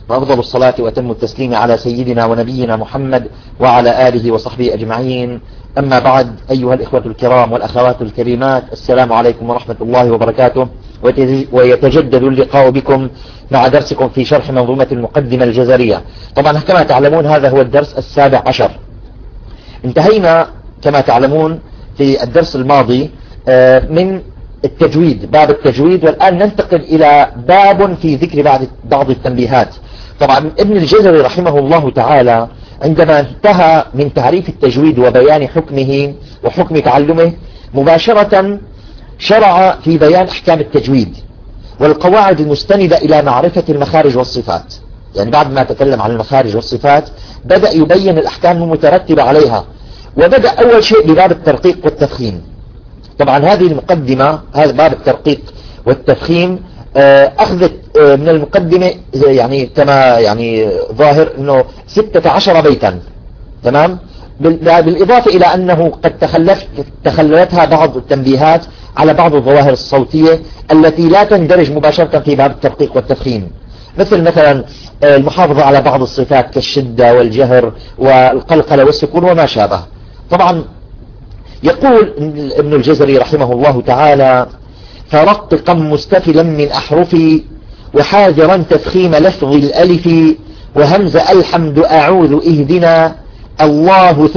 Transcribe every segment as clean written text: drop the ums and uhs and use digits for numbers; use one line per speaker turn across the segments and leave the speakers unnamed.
وأفضل الصلاة وأتم التسليم على سيدنا ونبينا محمد وعلى آله وصحبه أجمعين. أما بعد، أيها الإخوة الكرام والأخوات الكريمات، السلام عليكم ورحمة الله وبركاته. ويتجدد اللقاء بكم مع درسكم في شرح منظومة المقدمة الجزرية. طبعا كما تعلمون هذا هو الدرس 17. انتهينا كما تعلمون في الدرس الماضي من التجويد، باب التجويد، والآن ننتقل إلى باب في ذكر بعض التنبيهات. طبعا ابن الجزري رحمه الله تعالى عندما انتهى من تعريف التجويد وبيان حكمه وحكم تعلمه مباشرة شرع في بيان أحكام التجويد والقواعد المستندة إلى معرفة المخارج والصفات. يعني بعد ما تكلم عن المخارج والصفات بدأ يبين الأحكام المترتبة عليها، وبدأ أول شيء بباب الترقيق والتفخيم. طبعا هذه المقدمة، هذا باب الترقيق والتفخيم، أخذت من المقدمة يعني كما يعني ظاهر أنه 16 بيتا، تمام، بالإضافة إلى أنه قد تخللتها بعض التنبيهات على بعض الظواهر الصوتية التي لا تندرج مباشرة في باب الترقيق والتفخيم، مثلا المحافظة على بعض الصفات كالشدة والجهر والقلقلة والسكون وما شابه. طبعا يقول ابن الجزري رحمه الله تعالى: فرققا مستفلا من أحرفي وحاذرا تفخيم لفظ الألف وهمز الحمد أعوذ اهدنا الله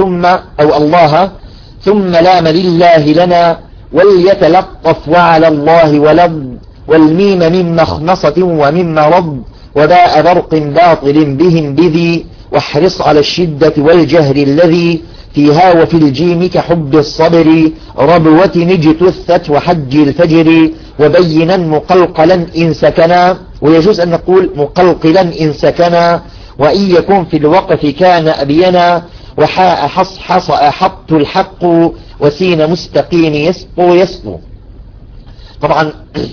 ثم لام لله لنا وليتلطف وعلى الله ولد والميم من مخمصة ومن مرض وباء برق باطل بهم بذي واحرص على الشدة والجهر الذي فيها وفي الجيم كحب الصبر ربوة نجتثت وحج الفجر وبينا مقلقلا إن سكنا، ويجوز أن نقول مقلقلا إن سكنا، وإن يكون في الوقف كان أبينا وحاء حص أحط الحق وسين مستقيم يسطو. طبعا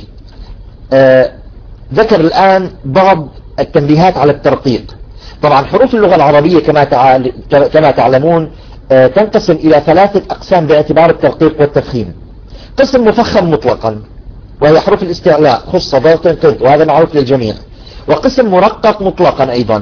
ذكر الآن بعض التنبيهات على الترقيق. طبعا حروف اللغة العربية كما تعلمون تنقسم إلى 3 أقسام باعتبار الترقيق والتفخيم. قسم مفخم مطلقا وهي حروف الاستعلاء خص ضغط قد، وهذا معروف للجميع، وقسم مرقق مطلقا أيضا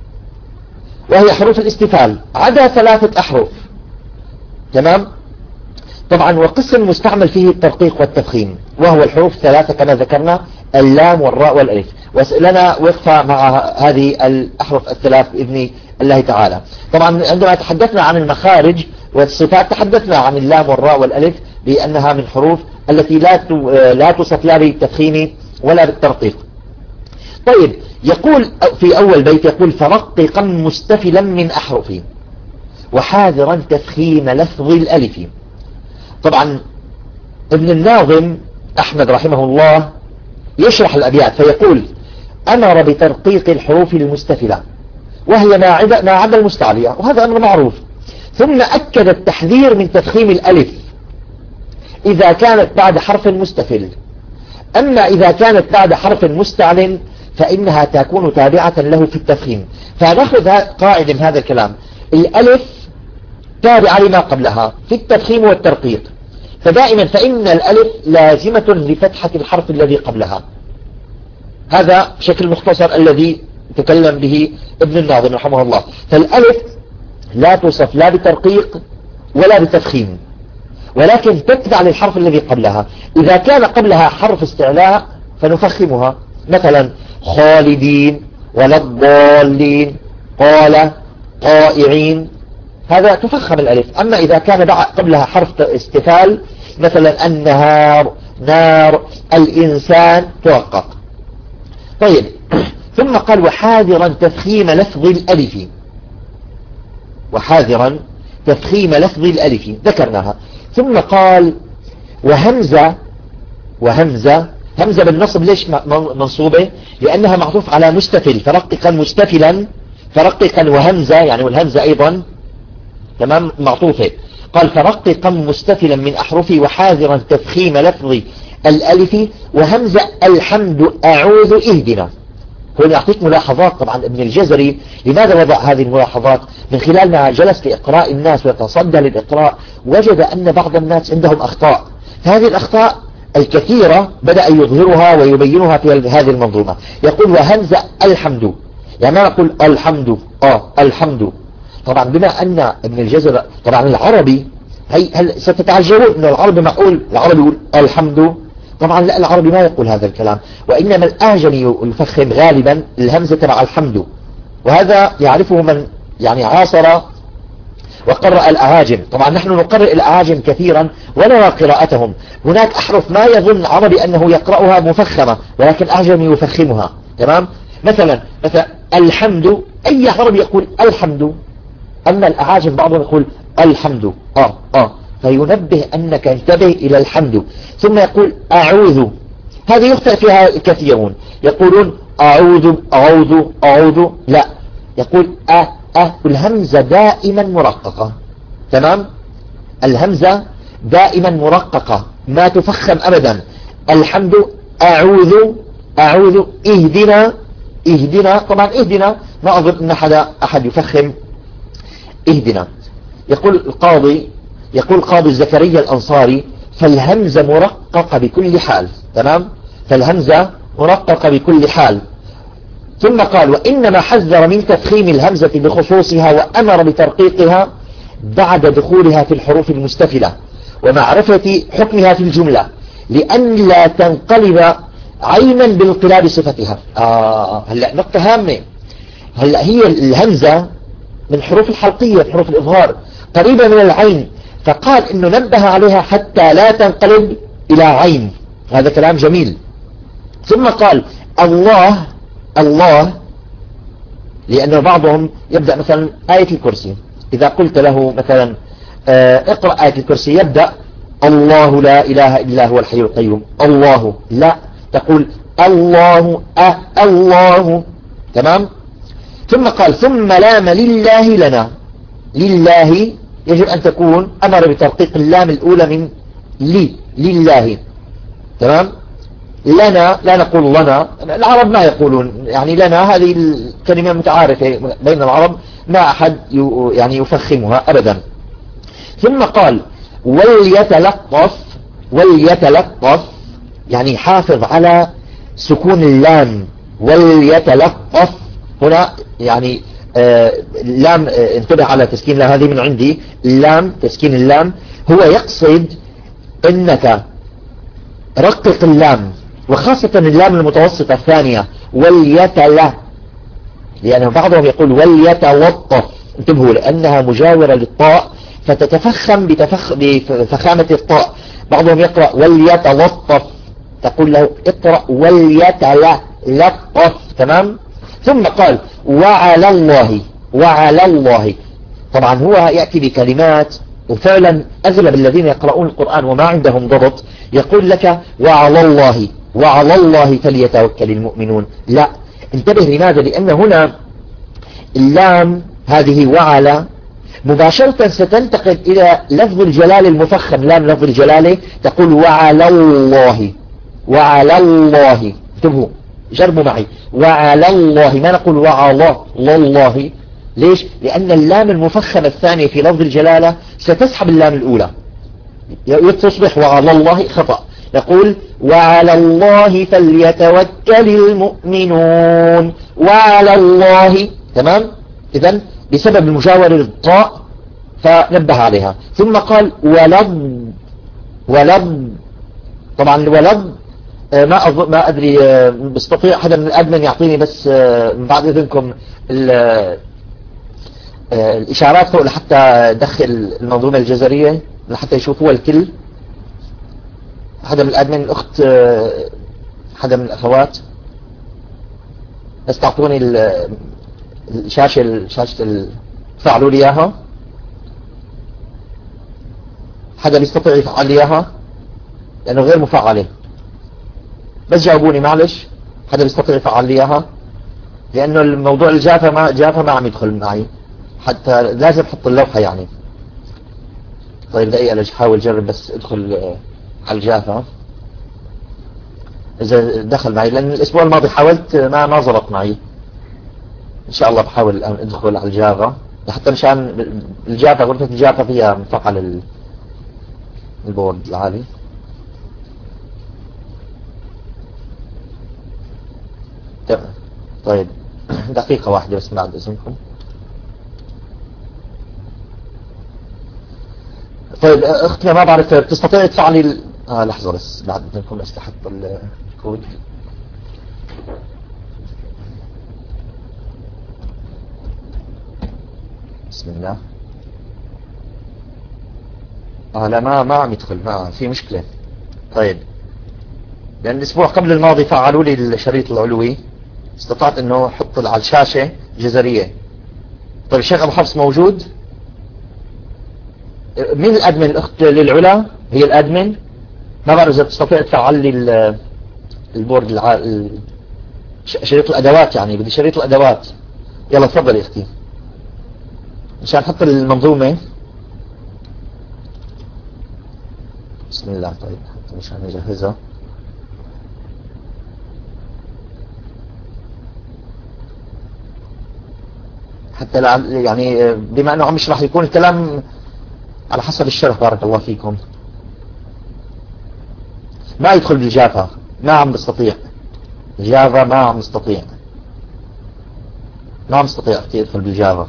وهي حروف الاستفال عدا 3 أحرف، تمام. طبعا وقسم مستعمل فيه الترقيق والتفخيم وهو الحروف 3 كما ذكرنا، اللام والراء والألف. وسألنا وقفة مع هذه الأحرف 3 بإذن الله تعالى. طبعا عندما تحدثنا عن المخارج والصفات تحدثنا عن اللام والراء والألف بأنها من حروف التي لا تصف لا بالتفخيم ولا بالترقيق. طيب، يقول في أول بيت، يقول فرققا مستفلا من أحرفي وحاذرا تفخيم لفظ الألف. طبعا ابن الناظم أحمد رحمه الله يشرح الأبيات فيقول: أمر بترقيق الحروف المستفلة وهي ما عدا المستعلية، وهذا أمر معروف. ثم أكد التحذير من تفخيم الألف إذا كانت بعد حرف مستفل، أما إذا كانت بعد حرف مستعل فإنها تكون تابعة له في التفخيم. فنأخذ قاعدة من هذا الكلام: الألف تابعة لما قبلها في التفخيم والترقيق، فدائما فإن الألف لازمة لفتحة الحرف الذي قبلها. هذا بشكل مختصر الذي تكلم به ابن الناظم رحمه الله. فالألف لا توصف لا بترقيق ولا بتفخيم، ولكن تتبع للحرف الذي قبلها. إذا كان قبلها حرف استعلاء فنفخمها، مثلا خالدين ولا الضالين قال طائعين، هذا تفخم الألف. أما إذا كان قبلها حرف استفال مثلا النهار نار الإنسان ترقق. طيب، ثم قال وحاذرا تفخيم لفظ الألف، وحاذرا تفخيم لفظ الألف ذكرناها. ثم قال وهمزة بالنصب. ليش منصوبة؟ لأنها معطوف على مستفل، فرققا مستفلا، فرققا وهمزة يعني، والهمزة أيضا تمام معطوفة. قال فرققا مستفلا من أحرفي وحاذرا تفخيم لفظ الألف وهمزة الحمد أعوذ اهدنا. هو يعطيك ملاحظات. طبعا ابن الجزري لماذا وضع هذه الملاحظات؟ من خلال ما جلس لإقراء الناس ويتصدى للإقراء وجد أن بعض الناس عندهم أخطاء، هذه الأخطاء الكثيرة بدأ يظهرها ويبينها في هذه المنظومة. يقول وهمزة الحمد، يعني ما نقول الحمد الحمد. طبعا بما أن ابن الجزر طبعا العربي، هل ستتعجبون أن العربي معقول العربي يقول الحمد؟ طبعا لا، العربي ما يقول هذا الكلام، وإنما الأعجمي يفخم غالبا الهمزة مع الحمد، وهذا يعرفه من يعني عاصر وقرأ الأعاجم. طبعا نحن نقرأ الأعاجم كثيرا ونرى قراءتهم، هناك أحرف ما يظن عربي أنه يقرأها مفخمة ولكن أعجمي يفخمها. تمام؟ مثلا الحمد، أي عربي يقول الحمد، أما الأعاجم بعضهم يقول الحمد فينبه أنك انتبه إلى الحمد. ثم يقول أعوذ، هذه يخطئ فيها الكثيرون، يقولون أعوذ، لا، يقول الهمزة دائما مرققة. تمام؟ الهمزة دائما مرققة ما تفخم أبدا. الحمد أعوذ اهدنا، طبعا اهدنا ما أظن أن أحد يفخم اهدنا. يقول قاضي زكريا الأنصاري فالهمزة مرققة بكل حال. تمام؟ فالهمزة مرققة بكل حال. ثم قال وإنما حذر من تفخيم الهمزة بخصوصها وأمر بترقيقها بعد دخولها في الحروف المستفلة ومعرفة حكمها في الجملة لأن لا تنقلب عينا بانقلاب صفتها. هلأ نقطة هامة. هلأ هي الهمزة من حروف الحلقية، حروف الإظهار، قريبة من العين، فقال إنه نبه عليها حتى لا تنقلب إلى عين. هذا كلام جميل. ثم قال الله لأنه بعضهم يبدأ مثلا آية الكرسي، إذا قلت له مثلا اقرأ آية الكرسي يبدأ الله لا إله إلا هو الحي القيوم، الله، لا، تقول الله. تمام؟ ثم قال ثم لام لله لنا، لله يجب أن تكون أمر بترقيق اللام الأولى من لله. تمام؟ لنا لا نقول لنا، العرب ما يقولون يعني لنا، هذه الكلمة متعارفة بين العرب ما أحد يعني يفخمها أبدا. ثم قال وليتلطف يعني حافظ على سكون اللام، وليتلطف هنا يعني اللام، انتبه على تسكين اللام، هذه من عندي اللام، تسكين اللام، هو يقصد انك رقق اللام، وخاصة اللام المتوسطة الثانية لأنه بعضهم يقول وليتلطف، انتبهوا لأنها مجاورة للطاء فتتفخم بفخامة الطاء. بعضهم يقرأ وليتلطف، تقول له اقرأ وليتلطف. تمام؟ ثم قال وعلى الله. طبعا هو يأتي بكلمات، وفعلا أغلب الذين يقرؤون القرآن وما عندهم ضبط يقول لك وعلى الله فليتوكل المؤمنون. لا، انتبه لماذا؟ لأن هنا اللام هذه وعلى مباشرة ستنتقل إلى لفظ الجلال المفخم، لام لفظ الجلالة، تقول وعلى الله. انتبهوا، جربوا معي، وعلى الله، ما نقول وعلى الله. ليش؟ لأن اللام المفخمة الثانية في لفظ الجلالة ستسحب اللام الأولى، تصبح وعلى الله خطأ. نقول وعلى الله فليتوكل المؤمنون، وعلى الله. تمام؟ إذن بسبب المجاورة للطاء فنبه عليها. ثم قال ولد. طبعا الولد ما أدري، بستطيع أحد من الأدمن يعطيني بس من بعد إذنكم الإشارات فوق لحتى أدخل المنظومة الجزرية لحتى يشوفوها الكل. حدا من الأدمن، الأخت، حدا من الأخوات، بس تعطوني الشاشة فعلوا لي إياها. حدا بيستطيع يفعل لي إياها لأنه غير مفعلة، بس جاوبوني معلش، حدا بيستطيع يفعل لي إياها لأنه الموضوع الجافة ما عم يدخل معي، حتى لازم حط اللوحة يعني. طيب دقيقة حاول جرب بس ادخل على الجافة إذا دخل معي، لأن الأسبوع الماضي حاولت ما ضبط معي. إن شاء الله بحاول الآن أدخل على الجافة حتى مشان الجافة، غرفة الجافة فيها مفعل البورد العالي. طيب دقيقة واحدة بس بعد إذنكم. طيب أختنا ما بعرف بتستطيع تفعلي لحظة بس بعد إذنكم بس تحط الكود. بسم الله. لا ما عم يدخل، ما في مشكلة. طيب لأن الأسبوع قبل الماضي فعلوا لي الشريط العلوي، استطعت انه احط على الشاشة جزرية. طيب الشيخ ابو حفص موجود؟ مين الادمن؟ الاخت للعلا هي الادمن. ما بعرف اذا تستطيع تفعل لي البورد شريط الادوات، يعني بدي شريط الادوات. يلا تفضل يا اختي مشان نحط المنظومة. بسم الله. طيب مشان نجهزها. حتى يعني بما انه مش راح يكون الكلام على حسب الشرح. بارك الله فيكم. ما يدخل بالجافا، ما عم بستطيع جافا، ما عم بستطيع يدخل بالجافا.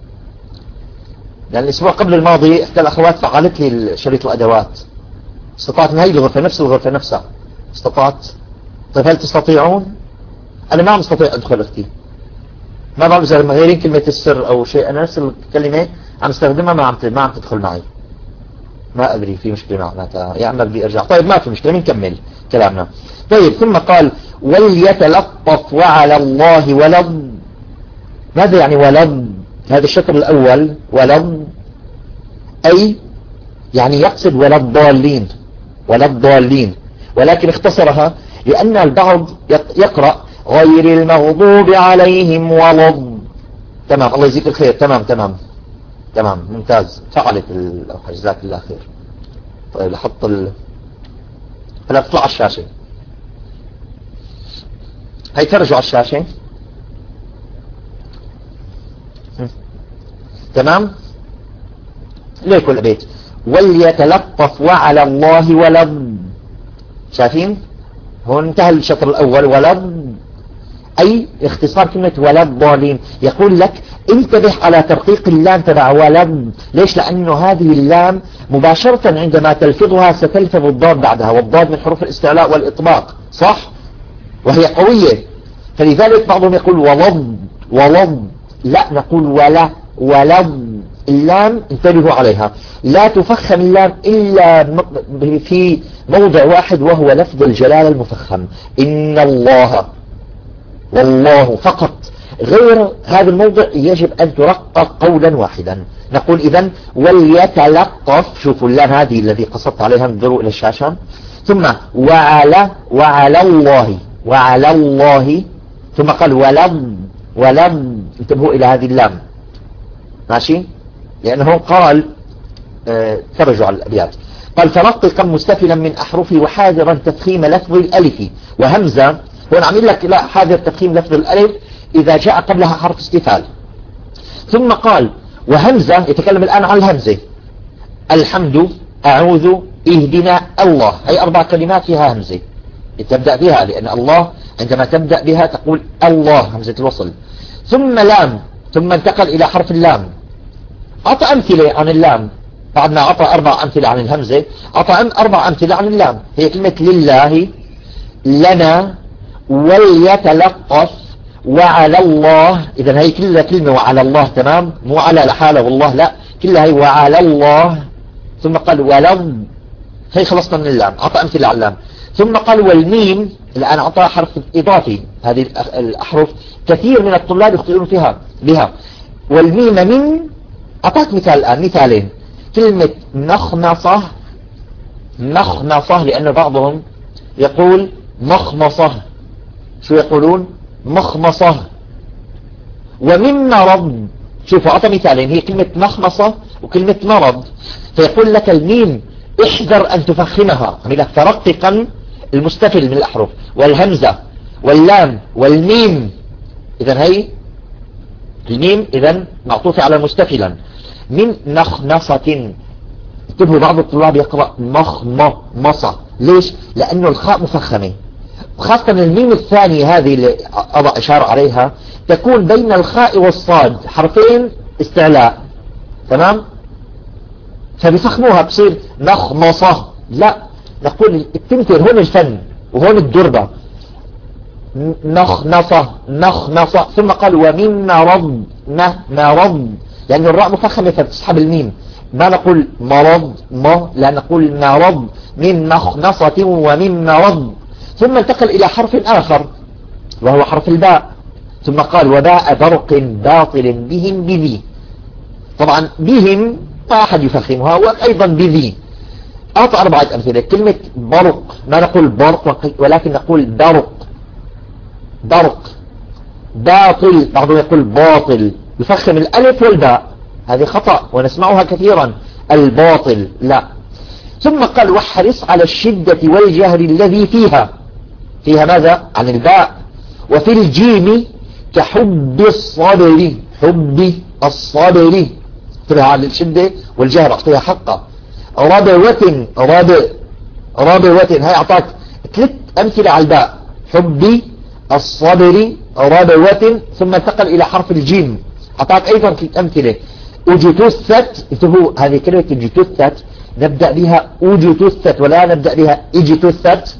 لان الاسبوع قبل الماضي احدى الاخوات فعلت لي شريط الادوات، استطعت من هي الغرفة نفسها استطعت. طيب هل تستطيعون؟ انا ما عم استطيع ادخل اختي، ما بعرف اذا مغيرين كلمة السر او شيء. انا نفس الكلمة عم استخدمها ما عم تدخل معي. ما ادري في مشكلة معناتها، يا عم بدي ارجع. طيب ما في مشكلة، بنكمل كلامنا. طيب ثم قال وليتلطف وعلى الله ولد. ماذا يعني ولد؟ هذا الشطر الاول ولد اي يعني يقصد ولا الضالين، ولكن اختصرها لان البعض يقرأ غير المغضوب عليهم ولد. تمام، الله يجزيك الخير. تمام ممتاز، فعلت الأوحى، جزاك الله خير. طيب لحط هلا تطلع على الشاشة، هي ترجع على الشاشة. تمام. ليه كل بيت وليتلطف وعلى الله ولد. شايفين هون انتهى الشطر الاول ولد اي اختصار كلمة ولد ضالين. يقول لك انتبه على ترقيق اللام تبع ولد. ليش؟ لانه هذه اللام مباشرة عندما تلفظها ستلفظ الضاد بعدها، والضاد من حروف الاستعلاء والاطباق، صح؟ وهي قوية. فلذلك بعضهم يقول ولد، لا نقول ولد. اللام انتبهوا عليها، لا تفخم اللام إلا في موضع واحد وهو لفظ الجلالة المفخم، إن الله والله فقط. غير هذا الموضع يجب أن ترقق قولا واحدا. نقول إذن وليتلطف. شوفوا اللام هذه الذي قصدت عليها، انظروا إلى الشاشة. ثم وعلى الله ثم قال ولم. انتبهوا إلى هذه اللام، ماشي؟ لأنه قال ترجع الأبيات. قال فرققا مستفلا من أحرفي وحاذرا تفخيم لفظ الألف وهمزة. هو عامل لك لا، حاذر تفخيم لفظ الألف إذا جاء قبلها حرف استفهام. ثم قال وهمزة، يتكلم الآن عن الهمزة. الحمد، أعوذ، اهدنا، الله، هي 4 كلمات فيها همزة تبدأ بها، لأن الله عندما تبدأ بها تقول الله، همزة الوصل. ثم لام، ثم انتقل إلى حرف اللام. أعطى أمثلة عن اللام بعد ما أعطى 4 أمثلة عن الهمزة. أعطى 4 أمثلة عن اللام، هي كلمة لله، لنا، وليتلطف، وعلى الله. إذا هي كلها كلمة وعلى الله، تمام، مو على لحاله والله، لا، كلها هي وعلى الله. ثم قال ولم، هي خلصنا من اللام، أعطى أمثلة على اللام. ثم قال والميم، الآن أعطى حرف إضافي. هذه الأحرف كثير من الطلاب يخطئون فيها بها. والميم من، أعطاك مثال الآن، مثالين. كلمة مخنصة، لأن بعضهم يقول مخمصة. شو يقولون؟ مخمصة. ومن مرض، شوفوا أعطى مثالين، هي كلمة مخمصة وكلمة مرض. فيقول لك الميم احذر أن تفخمها، عملك ترققا المستفل من الأحرف، والهمزة واللام والميم. إذن هي الميم إذن معطوفة على مستفلا من مخنصة. انتبهوا بعض الطلاب يقرأ مخمصة. ليش؟ لأنه الخاء مفخمة، خاصة الميم الثانية هذه اللي أضع إشارة عليها، تكون بين الخاء والصاد حرفين استعلاء، تمام؟ فبيفخموها بصير نخمصة. لا، نقول التمثيل هون الفن وهون الدربة. نخنصة نخنصة. ثم قال ومن مرض، مرض، لأن الراء مفخمة فبتسحب الميم. ما نقول مرض ما، لا نقول مرض، من مخنصة ومن مرض. ثم انتقل إلى حرف آخر وهو حرف الباء. ثم قال وباء برق باطل بهم بذي. طبعا بهم ما أحد يفخمها، وأيضا بذي. أعطى 4 أمثلة. كلمة برق ما نقول برق ولكن نقول برق، برق. باطل بعضهم يقول باطل، يفخم الألف والباء، هذه خطأ ونسمعها كثيرا، الباطل لا. ثم قال واحرص على الشدة والجهر الذي فيها. فيها ماذا؟ عن الباء. وفي الجيم كحب الصبر، حب الصبر، فيها على الشدة والجهر أعطيها حقه. ربوة، ربوة، هاي أعطاك 3 أمثلة على الباء، حب الصبر، ربوة. ثم انتقل إلى حرف الجيم، أعطاك أيضا 3 أمثلة. أجتثت، انتبهوا هذه كلمة أجتثت نبدأ بها أجتثت ولا نبدأ بها اجتثت،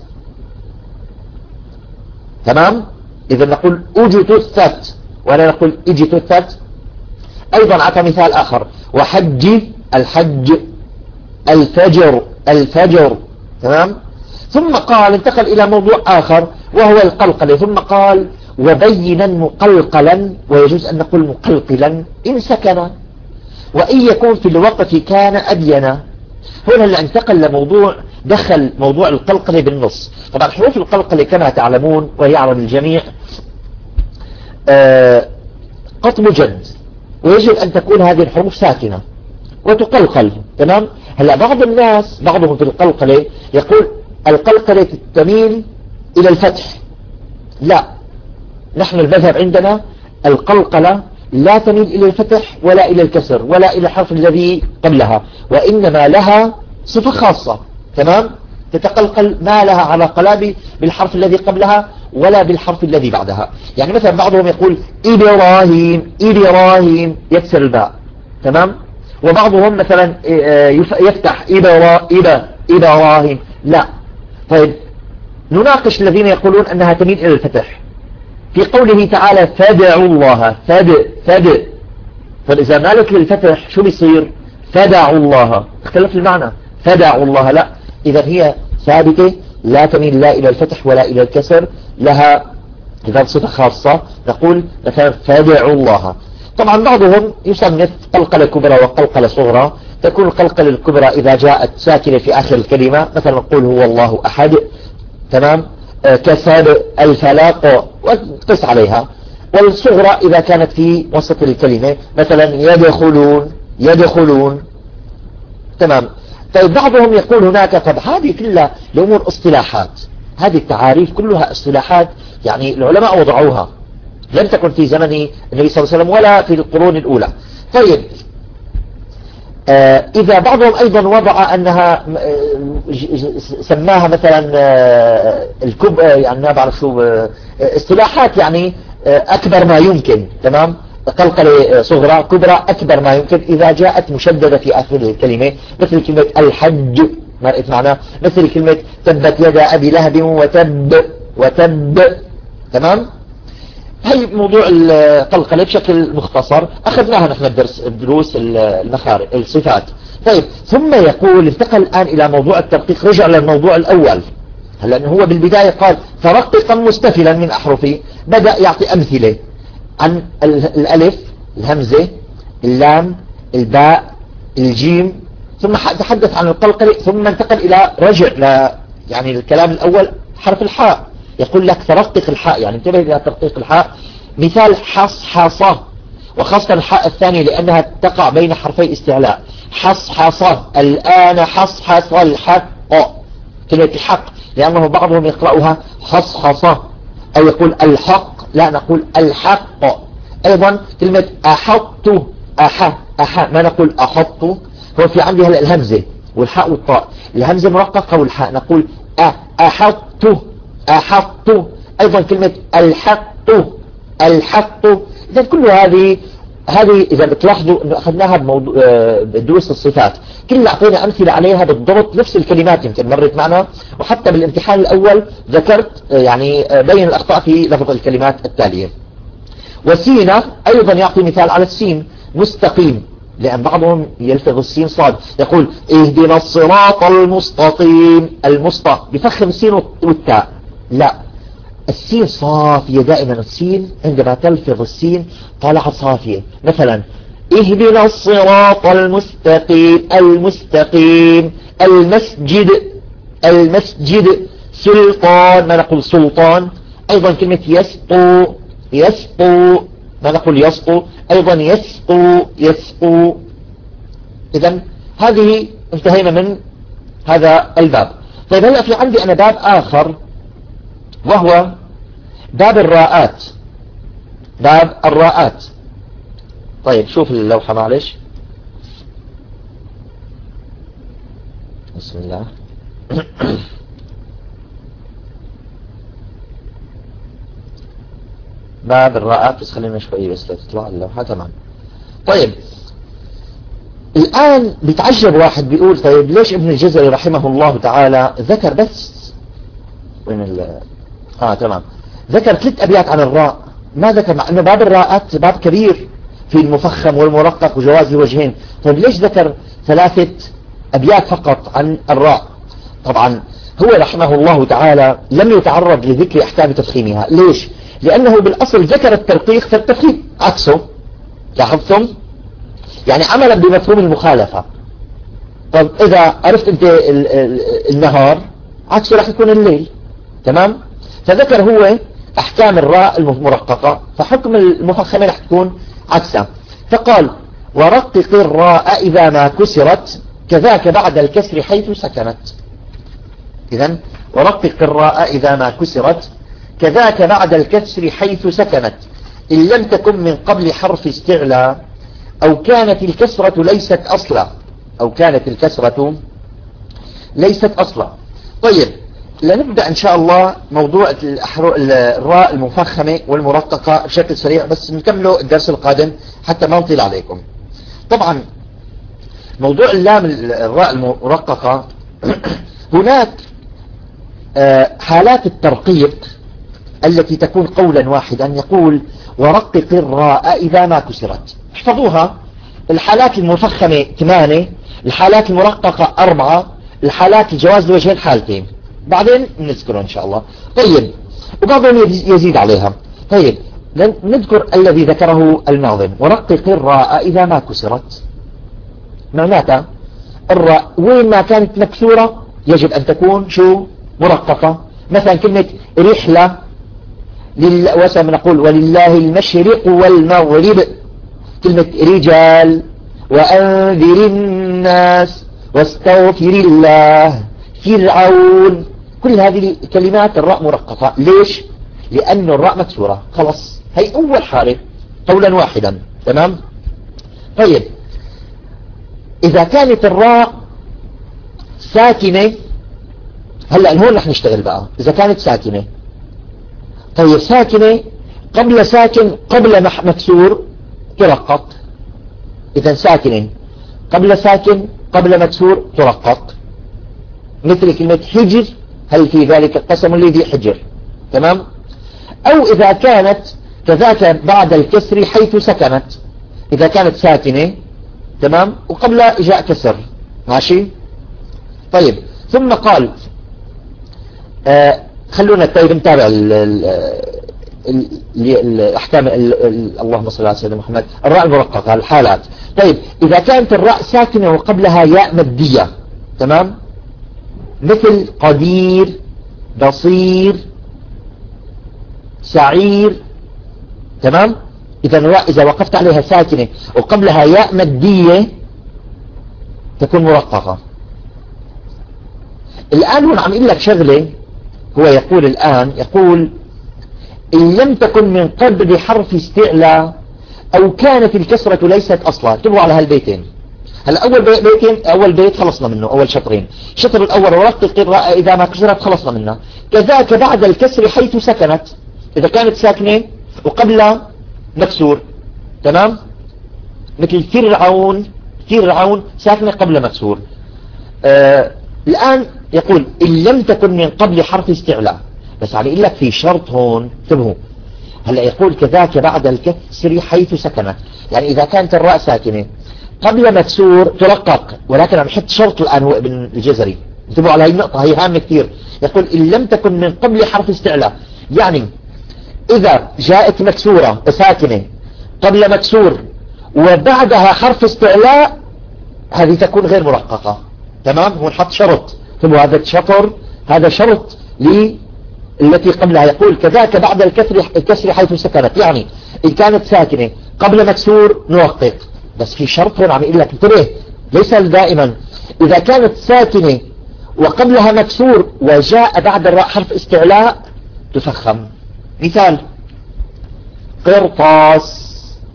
تمام؟ إذا نقول أجتثت ولا نقول اجتثت. أيضا أعطى مثال آخر وحج، الحج، الفجر، الفجر، تمام؟ ثم قال انتقل إلى موضوع آخر وهو القلقلة. ثم قال وبينا مقلقلا، ويجوز أن نقول مقلقلا إن سكن، وإن يكون في الوقت كان أبينا. هنا اللي انتقل لموضوع، دخل موضوع القلقلة بالنص. طبعا حروف القلقلة كما تعلمون ويعلم الجميع قطب جد، ويجب أن تكون هذه الحروف ساكنة وتقلقل، تمام؟ هلا بعض الناس بعضهم في القلقلة يقول القلقلة تميل إلى الفتح. لا، نحن المذهب عندنا القلقلة لا تميل إلى الفتح ولا إلى الكسر ولا إلى الحرف الذي قبلها، وإنما لها صفة خاصة، تمام؟ تتقلقل، ما لها علاقة بالحرف الذي قبلها ولا بالحرف الذي بعدها. يعني مثلا بعضهم يقول إبراهيم، إبراهيم، يكسر الباء، تمام؟ وبعضهم مثلا يفتح إبراهيم، لا. طيب نناقش الذين يقولون أنها تميل إلى الفتح في قوله تعالى فدعوا الله، فد. فإذا مالت للفتح شو بيصير؟ فدعوا الله، اختلف المعنى، فدعوا الله لا. إذا هي ثابتة لا تميل لا إلى الفتح ولا إلى الكسر، لها إذا صفة خاصة نقول مثلا فدعوا الله. طبعا بعضهم يصنف قلقلة كبرى وقلقلة صغرى. تكون القلقلة الكبرى إذا جاءت ساكنة في آخر الكلمة، مثلا نقول هو الله أحد، تمام؟ كسر الفلاق وقس عليها. والصغرى إذا كانت في وسط الكلمة، مثلا يدخلون، يدخلون، تمام؟ طيب بعضهم يقول هناك، طب هذه كلها الأمور اصطلاحات، هذه التعاريف كلها اصطلاحات، يعني العلماء وضعوها، لم تكن في زمن النبي صلى الله عليه وسلم ولا في القرون الأولى. طيب إذا بعضهم أيضا وضع أنها سماها مثلا يعني ما بعرف شو اصطلاحات، يعني أكبر ما يمكن، تمام؟ قلقلة صغرى، كبرى، أكبر ما يمكن إذا جاءت مشددة في آخر الكلمة، مثل كلمة الحج، ما رأيت معنا، مثل كلمة تبت يدا أبي لهب وتب، تمام؟ هي موضوع القلقلة بشكل مختصر أخذناها نحن الدروس المخارج الصفات. طيب ثم يقول انتقل الآن إلى موضوع الترقيق، رجع للموضوع الأول. هلا هو بالبداية قال ترققا مستفلا من أحرفي، بدأ يعطي أمثلة عن الألف، الهمزة، اللام، الباء، الجيم، ثم تحدث عن القلقلة، ثم انتقل إلى رجع يعني الكلام الأول حرف الحاء. يقول لك ترقق الحاء، يعني انتبه إلى ترقيق الحاء. مثال حصحصة، وخاصة الحاء الثانية لأنها تقع بين حرفي استعلاء. حصحصة، الآن حصحص الحق، كلمة الحق، لأنه بعضهم يقرأها حصحصة أو يقول الحق، لا نقول الحق. أيضا كلمة أحط، أحا ما نقول أحط. هو في عندي هلا الهمزة والحاء والطاء، الهمزة مرققة والحاء نقول أحط، أحط. أيضا كلمة الحق، الحق. إذا كل هذه إذا بتلاحظوا أنه أخذناها بدروس الصفات، كلنا أعطينا أمثلة عليها بالضبط، نفس الكلمات يمكن مرت معنا، وحتى بالامتحان الأول ذكرت يعني بين الأخطاء في لفظ الكلمات التالية. وسينة أيضا يعطي مثال على السين، مستقيم، لأن بعضهم يلفظ السين صاد، يقول اهدنا الصراط المستقيم، بفخم السين والتاء، لا، السين صافية دائما. السين عندما تلفظ السين طالعة صافية. مثلا اهدنا الصراط المستقيم، المسجد، سلطان، ما نقول سلطان. أيضا كلمة يسطو، ما نقول يسطو، أيضا يسقو. إذن هذه انتهينا من هذا الباب. طيب هلأ في عندي أنا باب آخر، وهو باب الراءات. طيب شوف اللوحة معلش، بسم الله. باب الراءات، بس خلينا شوي بس تطلع اللوحة. تمام. طيب الآن بيتعجب واحد بيقول طيب ليش ابن الجزري رحمه الله تعالى ذكر بس تمام، ذكر 3 أبيات عن الراء، ما ذكر، مع أنه باب الراءات باب كبير في المفخم والمرقق وجواز الوجهين. طيب ليش ذكر 3 أبيات فقط عن الراء؟ طبعا هو رحمه الله تعالى لم يتعرض لذكر أحكام تفخيمها. ليش؟ لأنه بالأصل ذكر الترقيق فالتفخيم عكسه. لاحظتم؟ يعني عملا بمفهوم المخالفة. طب إذا عرفت أنت النهار عكسه راح يكون الليل. تمام؟ فذكر هو أحكام الراء المرققة، فحكم المفخمة راح تكون عكسها. فقال ورقق الراء إذا ما كسرت كذاك بعد الكسر حيث سكنت. إذن ورقق الراء إذا ما كسرت كذاك بعد الكسر حيث سكنت، إن لم تكن من قبل حرف استعلاء أو كانت الكسرة ليست أصلا. طيب لنبدأ إن شاء الله موضوع الراء المفخمة والمرققة بشكل سريع، بس نكمله الدرس القادم حتى ما نطيل عليكم. طبعا موضوع اللام الراء المرققة هناك حالات الترقيق التي تكون قولا واحدا، يقول ورقق الراء إذا ما كسرت. احفظوها، الحالات المفخمة 8، الحالات المرققة 4، الحالات الجواز الوجهين حالتين، بعدين نذكره إن شاء الله. طيب وبعضهم يزيد عليها. طيب نذكر الذي ذكره الناظم، ورقق الراء إذا ما كسرت، معناتها الراء وين ما كانت مكسورة يجب أن تكون مرققة. مثلا كلمة رحلة، نقول ولله المشرق والمغرب. كلمة رجال، وأنذر الناس، واستغفر الله، فرعون، كل هذه الكلمات الراء مرققة. ليش؟ لأن الراء مكسورة. خلاص هي أول حالة قولا واحدا. تمام. طيب إذا كانت الراء ساكنة، هلأ هون رح نشتغل بقى. إذا كانت ساكنة، طيب ساكنة قبل ساكن قبل مكسور ترقق. إذا ساكنة قبل ساكن قبل مكسور ترقق، مثل كلمة حجر، هل في ذلك القسم الذي حجر. تمام. أو إذا كانت كذاك بعد الكسر حيث سكنت، إذا كانت ساكنة تمام وقبل جاء كسر. ماشي. طيب ثم قال خلونا طيب نتابع الأحكام. اللهم صل على سيدنا محمد. الراء المرققة الحالات. طيب إذا كانت الراء ساكنة وقبلها ياء مادية، تمام، مثل قدير، بصير، سعير. تمام. إذا الراء إذا وقفت عليها ساكنة وقبلها ياء مادية تكون مرققة. الآن هون عم يقول لك شغلة، هو يقول الآن إن لم تكن من قبل حرف استعلاء أو كانت الكسرة ليست أصلا. انتبهوا على هالبيتين. هلا أول بيت خلصنا منه، أول شطرين. الشطر الأول ورقق إذا ما كسرت خلصنا منه. كذاك بعد الكسر حيث سكنت، إذا كانت ساكنة وقبل مكسور. تمام، مثل فرعون، فرعون ساكنة قبل مكسور. الآن يقول إن لم تكن من قبل حرف استعلاء، بس على يقول لك في شرط هون، انتبهوا. هلا يقول كذاك بعد الكسر حيث سكنت، يعني إذا كانت الراء ساكنة قبل مكسور ترقق، ولكن عم يحط شرط الآن هو ابن الجزري، انتبهوا على هذه النقطة، هي هامة كثير. يقول إن لم تكن من قبل حرف استعلاء، يعني إذا جاءت مكسورة ساكنة قبل مكسور وبعدها حرف استعلاء، هذه تكون غير مرققة. تمام، هو نحط شرط، ثم هذا الشطر هذا شرط التي قبلها. يقول كذاك بعد الكسر حيث سكنت، يعني إن كانت ساكنة قبل مكسور نرقق، بس في شرط هون عم يقول لك انتبه، ليس دائما. إذا كانت ساكنة وقبلها مكسور وجاء بعد الراء حرف استعلاء تفخم. مثال: قرطاس،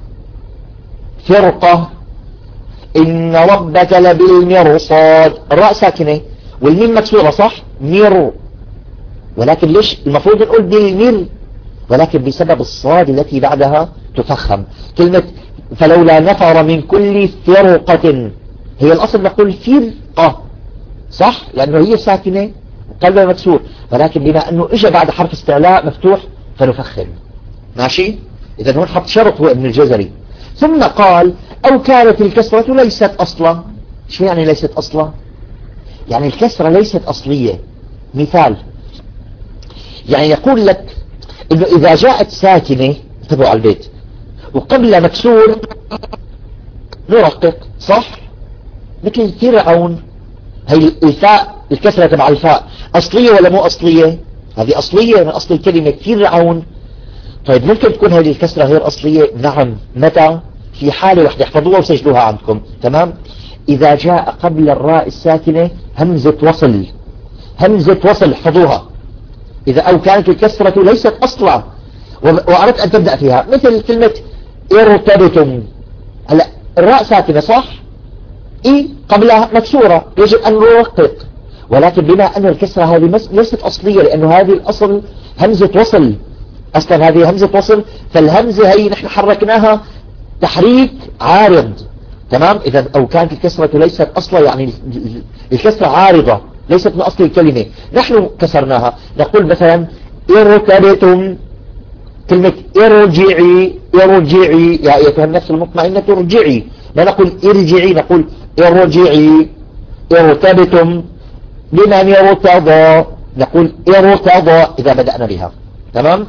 فرقة، إن ربك لبالمرصاد. الراء ساكنة والميم مكسورة صح؟ مير، ولكن ليش المفروض نقول بالمير؟ ولكن بسبب الصاد التي بعدها تفخم. كلمة فلولا نفر من كل فرقة، هي الأصل نقول فرقة صح؟ لأنه هي ساكنة قلبها مكسور، ولكن بما أنه إجا بعد حرف استعلاء مفتوح فنفخم. ماشي؟ إذا هون حط شرط هو ابن الجزري. ثم قال أو كانت الكسرة ليست أصلا. شو يعني ليست أصلا؟ يعني الكسرة ليست أصلية. مثال، يعني يقول لك إنه إذا جاءت ساكنة، انتبهوا على البيت، وقبل مكسور نرقق صح؟ مثل فرعون، هي الفاء الكسرة تبع الفاء أصلية ولا مو أصلية؟ هذه أصلية من أصل الكلمة فرعون. طيب ممكن تكون هذه الكسرة غير أصلية؟ نعم. متى؟ في حالة واحدة، احفظوها وسجلوها عندكم. تمام، إذا جاء قبل الراء الساكنة همزة وصل، همزة وصل احفظوها. إذا أو كانت الكسرة ليست أصلا وأردت أن تبدأ فيها، مثل كلمة ارتبتم. هلا الراء ساكنة صح؟ إي قبلها مكسورة، يجب أن نرقق، ولكن بما أن الكسرة هذه ليست أصلية، لأنه هذه الأصل همزة وصل، أصلا هذه همزة وصل، فالهمزة هي نحن حركناها تحريك عارض. تمام، إذا أو كانت الكسرة ليست أصلا، يعني الكسرة عارضة ليست من أصل الكلمة، نحن كسرناها. نقول مثلا ارتبتم، كلمة ارجعي، ارجعي يا أيتها النفس المطمئنة ارجعي، لا نقول ارجعي، نقول ارجعي. ارتبتم لمن ارتضى، نقول ارتضى إذا بدأنا بها. تمام،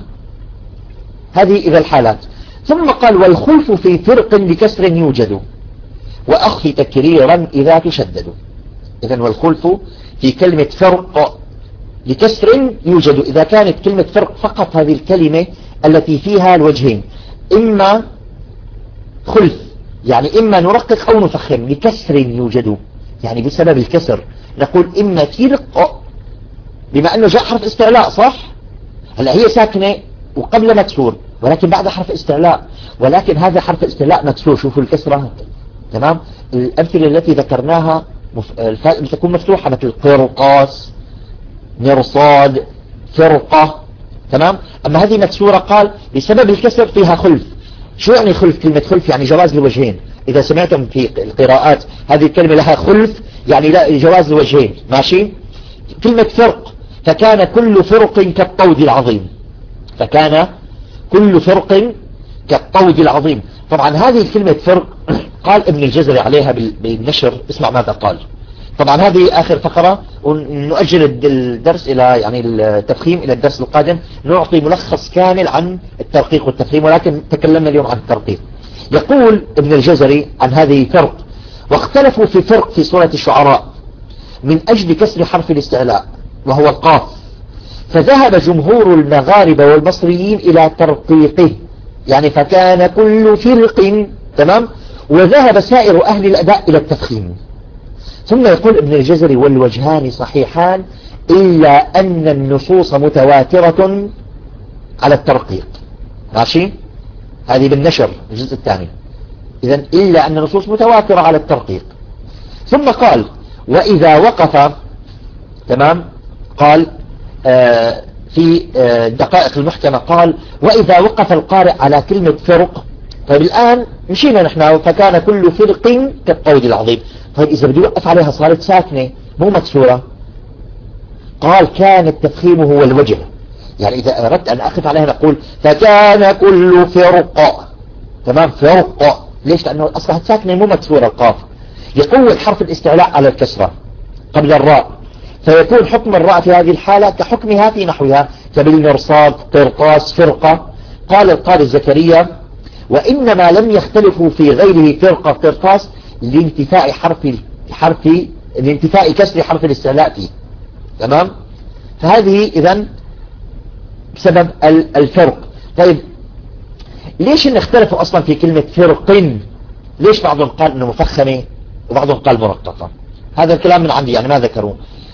هذه إذا الحالات. ثم قال والخلف في فرق بكسر يوجد وأخف تكريرا إذا تشدد. إذن والخلف في كلمة فرق بكسر يوجد، إذا كانت كلمة فرق فقط هذه الكلمة التي فيها الوجهين، إما خلف يعني إما نرقق أو نفخم، بكسر يوجد يعني بسبب الكسر، نقول إما فرق بما أنه جاء حرف استعلاء صح؟ هلا هي ساكنة وقبل مكسور ولكن بعد حرف استعلاء، ولكن هذا حرف استعلاء مكسور، شوفوا الكسرة. تمام، الأمثلة التي ذكرناها الفاء تكون مفتوحة مثل قرطاس، مرصاد، فرقة. تمام، أما هذه مكسورة قال بسبب الكسر فيها خلف. شو يعني خلف؟ كلمة خلف يعني جواز الوجهين. إذا سمعتم في القراءات هذه الكلمة لها خلف يعني لا جواز الوجهين. ماشي. كلمة فرق فكان كل فرق كالطود العظيم، فكان كل فرق كالطود العظيم. طبعا هذه الكلمة فرق قال ابن الجزري عليها بالنشر، اسمع ماذا قال. طبعا هذه آخر فقرة ونؤجل الدرس إلى يعني التفخيم إلى الدرس القادم، نعطي ملخص كامل عن الترقيق والتفخيم، ولكن تكلمنا اليوم عن الترقيق. يقول ابن الجزري عن هذه فرق: واختلفوا في فرق في سورة الشعراء من أجل كسر حرف الاستعلاء وهو القاف، فذهب جمهور المغاربة والمصريين إلى ترقيقه، يعني فكان كل فرق. تمام، وذهب سائر أهل الأداء إلى التفخيم. ثم يقول ابن الجزري: والوجهان صحيحان إلا أن النصوص متواترة على الترقيق. ماشي، هذه بالنشر الجزء الثاني. إذن إلا أن النصوص متواترة على الترقيق. ثم قال: وإذا وقف، تمام، قال في دقائق المحكمة قال وإذا وقف القارئ على كلمة فرق. طيب الآن مشينا نحن فكان كل فرق كالطود العظيم. طيب إذا بدي وقف عليها صارت ساكنة مو مكسورة. قال كان التفخيم هو الوجه. يعني إذا أردت أن أقف عليها نقول فكان كل فرق. تمام فرق. ليش؟ لأنه أصبحت ساكنة مو مكسورة القاف. يقوي حرف الاستعلاء على الكسرة قبل الراء، فيكون حكم الراء في هذه الحالة كحكمها في نحوها كبالمرصاد قرطاس فرقة. قال القاضي زكريا وإنما لم يختلفوا في غيره فرقة قرطاس لانتفاء كسر حرف الاستعلاء فيه. تمام. فهذه إذن بسبب الفرق. طيب ليش إن اختلفوا أصلا في كلمة فرق؟ ليش بعضهم قال إنه مفخمة وبعضهم قال مرققة؟ هذا الكلام من عندي يعني ما ذكروه.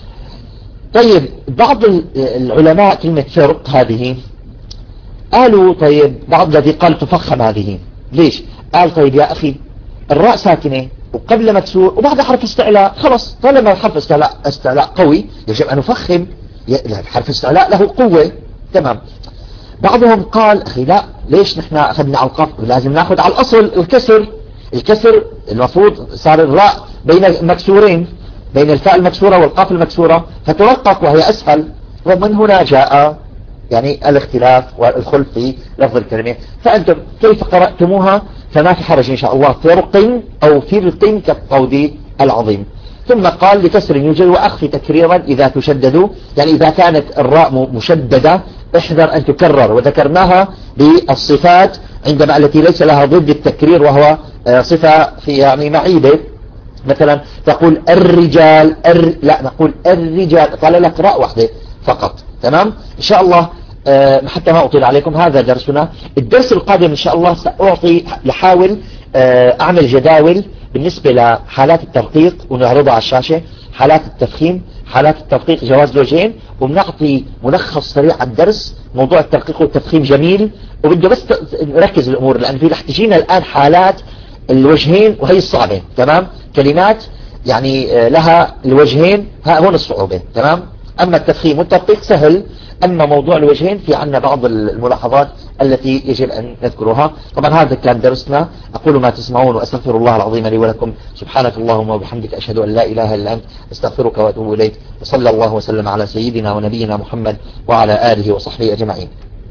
طيب بعض العلماء كلمة فرق هذه قالوا طيب بعض الذي قال تفخم هذه ليش؟ قال طيب يا أخي الراء ساكنة وقبل مكسور وبعد حرف استعلاء، خلص طالما حرف استعلاء قوي يجب أن نفخم، حرف استعلاء له قوة. تمام. بعضهم قال أخي لا، ليش نحن أخذنا على القاف؟ لازم نأخذ على الأصل الكسر المفروض صار الراء بين مكسورين، بين الفاء المكسورة والقاف المكسورة فترقق وهي أسهل. ومن هنا جاء يعني الاختلاف والخلف في لفظ الكلمة. فأنتم كيف قرأتموها فما في حرج إن شاء الله، فرق أو فرق كالطود العظيم. ثم قال لكسر يوجد وأخفي تكريرا إذا تشددوا، يعني إذا كانت الراء مشددة احذر أن تكرر، وذكرناها بالصفات عندما التي ليس لها ضد التكرير وهو صفة في يعني معيبة. مثلا تقول الرجال لا نقول الرجال، قال لك راء واحدة فقط. تمام. إن شاء الله حتى ما أطيل عليكم هذا درسنا. الدرس القادم إن شاء الله لحاول أعمل جداول بالنسبة لحالات الترقيق ونعرضها على الشاشة، حالات التفخيم، حالات الترقيق جواز الوجهين، وبنعطي ملخص سريع على الدرس. موضوع الترقيق والتفخيم جميل وبده بس نركز الأمور، لأن في رح تجينا الآن حالات الوجهين وهي الصعبة. تمام. كلمات يعني لها الوجهين هون الصعوبة. تمام. أما التفخيم والترقيق سهل، أما موضوع الوجهين في عنا بعض الملاحظات التي يجب أن نذكرها. طبعا هذا كان درسنا. أقول ما تسمعون وأستغفر الله العظيم لي ولكم. سبحانك اللهم وبحمدك أشهد أن لا إله إلا أنت أستغفرك وأتوب إليك. وصلى الله وسلم على سيدنا ونبينا محمد وعلى آله وصحبه أجمعين.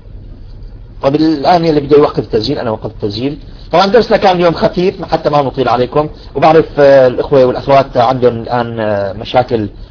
طيب الآن اللي بده يوقف التسجيل أنا وقفت التسجيل. طبعا درسنا كان اليوم خفيف حتى ما نطيل عليكم، وبعرف الإخوة والأخوات عندهم الآن مشاكل